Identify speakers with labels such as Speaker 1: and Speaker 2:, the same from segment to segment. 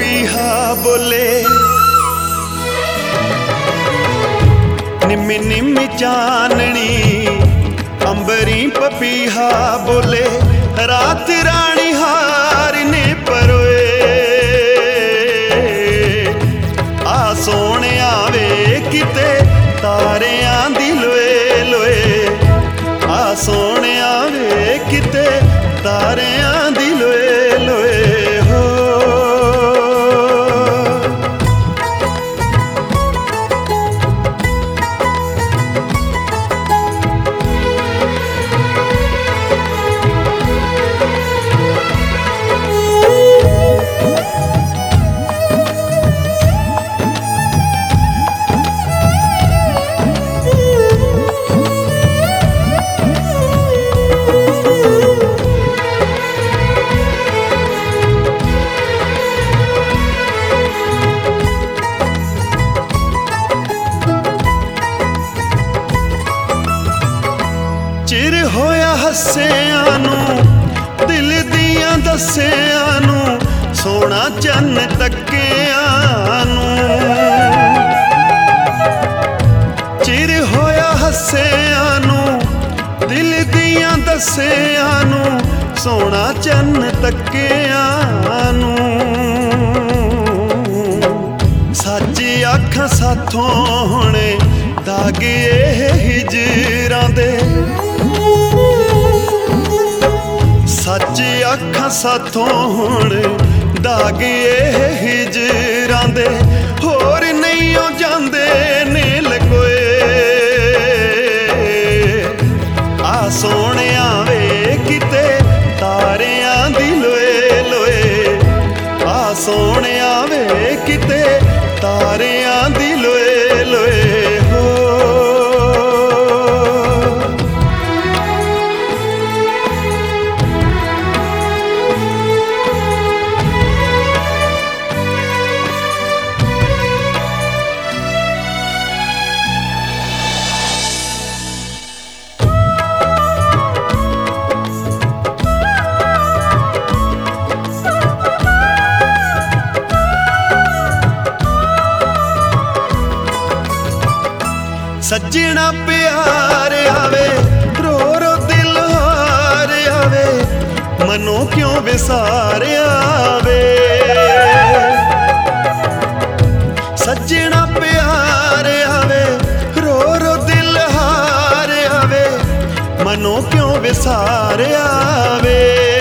Speaker 1: ਪਪੀਹਾ ਬੋਲੇ, ਨਿੰਮੀ ਨਿੰਮੀ ਚਾਨਣੀ ਅੰਬਰੀ ਪਪੀਹਾ ਬੋਲੇ, ਰਾਤ ਰਾਣੀ ਹਾਰ ਨੇ ਪਰੋਏ। ਆ ਸੋਹਣਿਆ ਵੇ ਕਿਤੇ ਤਾਰਿਆਂ ਦੀ ਲੋਏ ਲੋਏ, ਆ ਸੋਹਣਿਆ ਵੇ ਕਿਤੇ ਤਾਰਿਆਂ ਦੀ ਲੋਏ ਲੋਏ ਹੋ। ਚਿਰ ਹੋਇਆ ਹੱਸਿਆਂ ਨੂੰ, ਦਿਲ ਦੀਆਂ ਦੱਸਿਆਂ ਨੂੰ, ਸੋਹਣਾ ਚੰਨ ਤੱਕਿਆਂ ਨੂੰ। ਚਿਰ ਹੋਇਆ ਹੱਸਿਆਂ ਨੂੰ, ਦਿਲ ਦੀਆਂ ਦੱਸਿਆਂ ਨੂੰ, ਸੋਹਣਾ ਚੰਨ ਤੱਕਿਆਂ ਨੂੰ। ਸੱਚ ਅੱਖਾਂ ਸਾਥੋਂ ਹੁਣ ਦਾਗ ਇਹ ਹਿਜਰਾਂ ਦੇ, ਸੱਚ ਅੱਖਾਂ ਸਾਥੋਂ ਹੁਣ ਦਾਗ ਇਹ ਹਿਜਰਾਂ ਦੇ, ਹੋਰ ਨਹੀਂ ਉਹ ਜਾਂਦੇ ਨੇ ਲਕੋਏ। ਆ ਸੋਹਣਿਆ ਵੇ ਕਿਤੇ ਤਾਰਿਆਂ ਦੀ ਲੋਏ ਲੋਏ, ਆ ਸੋਹਣਿਆ ਵੇ ਕਿਤੇ ਤਾਰਿਆਂ ਦੀ ਲੋਏ ਲੋਏ ਹੋ। ਸੱਜਣਾ ਪਿਆਰ ਆਵੇ, ਰੋ ਰੋ ਦਿਲ ਹਾਰ ਆਵੇ, ਮਨੋਂ ਕਿਉਂ ਵਿਸਾਰ ਆਵੇ। ਸੱਜਣਾ ਪਿਆਰ ਆਵੇ, ਰੋ ਰੋ ਦਿਲ ਹਾਰ ਆਵੇ, ਮਨੋਂ ਕਿਉਂ ਵਿਸਾਰ ਆਵੇ।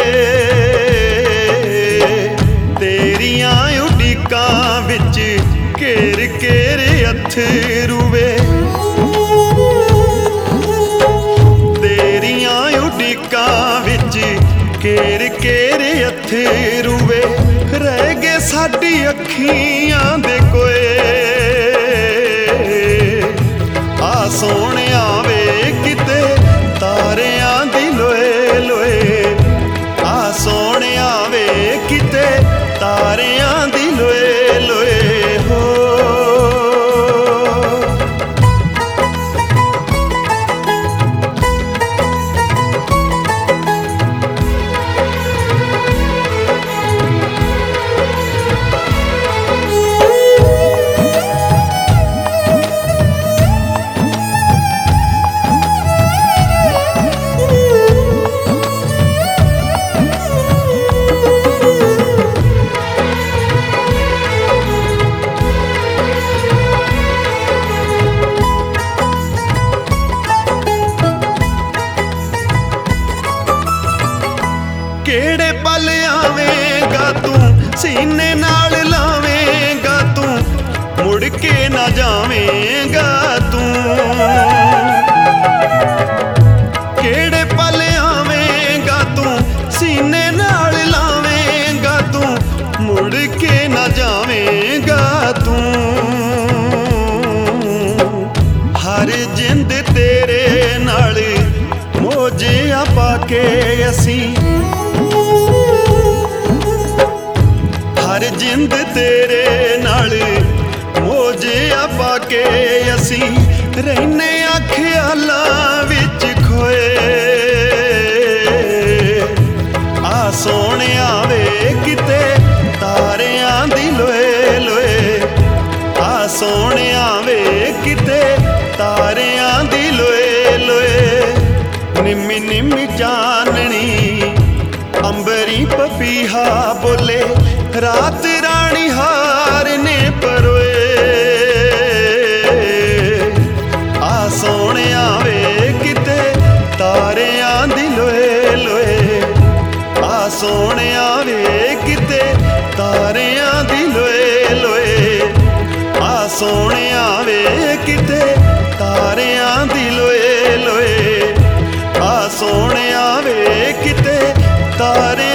Speaker 1: ਤੇਰੀਆਂ ਉਡੀਕਾਂ ਵਿੱਚ ਘੇਰ ਘੇਰ ਅੱਥਰੂ ਵੇ, ਉਡੀਕਾਂ ਵਿੱਚ ਘੇਰ ਘੇਰ ਅੱਥਰੂ ਵੇ, ਰਹਿ ਗਏ ਸਾਡੀ ਅੱਖੀਆਂ ਦੇ ਕੋਏ। ਆ ਸੋਹਣਿਆ ਵੇ ਕਿਤੇ ਤਾਰਿਆਂ ਦੀ ਲੋਏ ਲੋਏ, ਆ ਸੋਹਣਿਆ ਵੇ ਕਿਤੇ ਤਾਰਿਆਂ ਦੀ ਲੋਏ ਲੋਏ ਹੋ। ਕਿਹੜੇ ਪਲ ਆਵੇਂਗਾ ਤੂੰ, ਸੀਨੇ ਨਾਲ ਲਾਵੇਂਗਾ ਤੂੰ, ਮੁੜ ਕੇ ਨਾ ਜਾਵੇਂਗਾ ਤੂੰ। ਕਿਹੜੇ ਪਲ ਆਵੇਂਗਾ ਤੂੰ, ਸੀਨੇ ਨਾਲ ਲਾਵੇਂਗਾ ਤੂੰ, ਮੁੜ ਕੇ ਨਾ ਜਾਵੇਂਗਾ ਤੂੰ। ਹਰ ਜਿੰਦ ਤੇਰੇ ਨਾਲ ਮੋਜਿਆਂ ਪਾ ਕੇ ਅਸੀਂ, ਹਰ ਜਿੰਦ ਤੇਰੇ ਨਾਲ ਮੋਜਿਆਂ ਪਾ ਕੇ ਅਸੀਂ, ਰਹਿੰਦੇ ਆ ਖਿਆਲਾਂ ਵਿੱਚ ਖੋਏ। ਆ ਸੋਹਣਿਆ ਵੇ ਕਿਤੇ ਤਾਰਿਆਂ ਦੀ ਰਾਤ ਰਾਣੀ ਹਾਰ ਨੇ ਪਰੋਏ। ਆ ਸੋਹਣਿਆ ਵੇ ਕਿਤੇ ਤਾਰਿਆਂ ਦੀ ਲੋਏ ਲੋਏ। ਆ ਸੋਹਣਿਆ ਵੇ ਕਿਤੇ ਤਾਰਿਆਂ ਦੀ ਲੋਏ ਲੋਏ। ਆ ਸੋਹਣਿਆ ਵੇ ਕਿਤੇ ਤਾਰਿਆਂ ਦੀ ਲੋਏ ਲੋਏ। ਆ ਸੋਹਣਿਆ ਵੇ ਕਿਤੇ ਤਾਰੇ